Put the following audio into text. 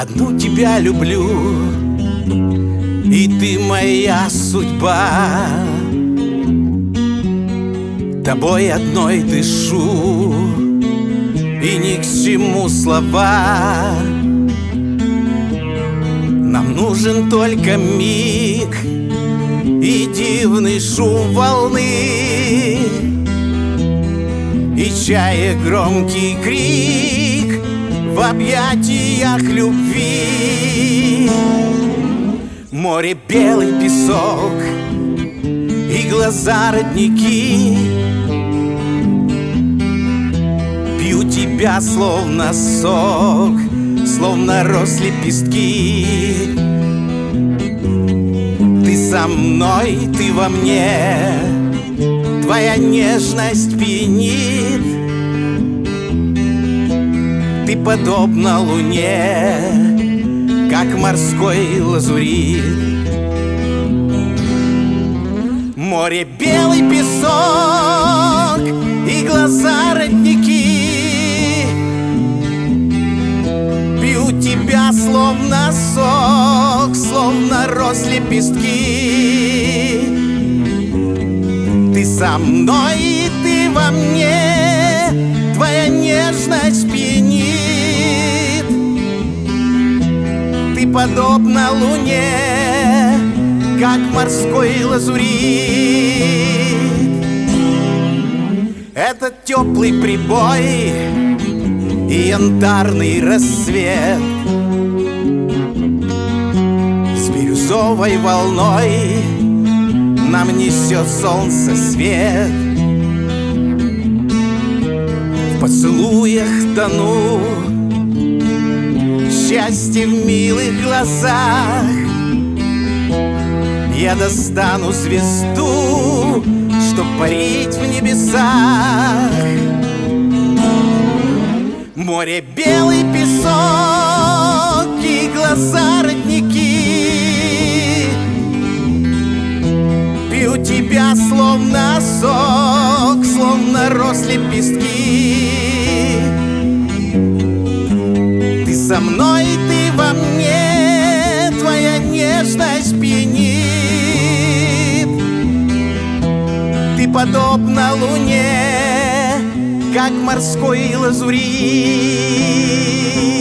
одну тебя люблю, и ты моя судьба. Тобой одной дышу, и ни к чему слова. Нам нужен только миг и дивный шум волны, и чая громкий крик в объятиях любви. Море, белый песок и глаза родники, пью тебя словно сок, словно рос лепестки. Ты со мной, ты во мне, твоя нежность пьянит. Ты подобна луне, как морской лазурит. Море, белый песок и глаза родники, пью тебя словно сок, словно рос лепестки. Ты со мной, ты во мне, твоя нежность пьянит. Ты подобна луне, как морской лазурит. Этот теплый прибой и янтарный рассвет с бирюзовой волной нам несет солнце свет. В поцелуях тону, счастье в милых глазах. Я достану звезду, чтоб парить в небесах. Море, белый песок и глаза родники, пью тебя словно сок, словно рос лепестки. Ты со мной, ты во мне, твоя нежность пьянит. Ты подобна луне, как морской лазурит.